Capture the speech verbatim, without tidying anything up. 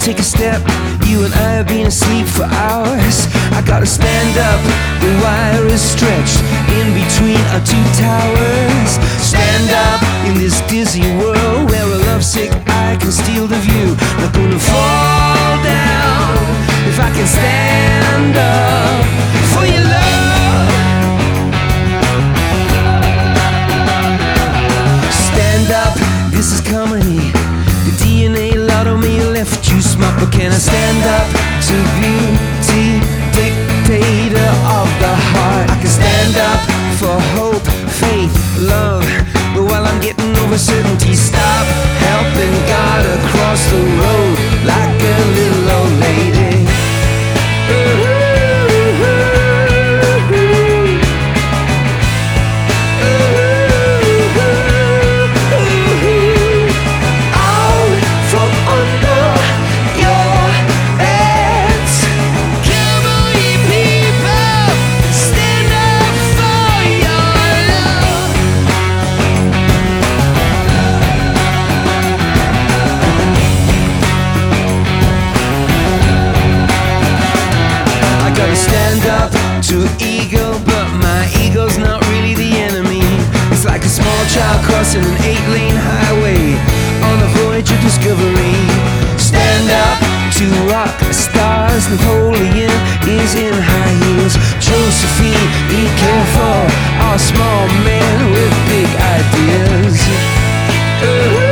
take a step. You and I have been asleep for hours. I gotta stand up, the wire is stretched in between our two towers. Stand up in this dizzy world where a lovesick eye can steal the view. Not gonna fall down if I can stand up for your love. Stand up, this is comedy. The D N A lotto me left you smart, but can I stand up to beauty, dictator of the heart? I can stand up for hope, faith, love, but while I'm getting over certainty, stop helping God across the road like a little old lady. Stand up to ego, but my ego's not really the enemy. It's like a small child crossing an eight-lane highway on a voyage of discovery. Stand up to rock stars. Napoleon is in high heels. Josephine, be careful, our small man with big ideas. Uh-huh.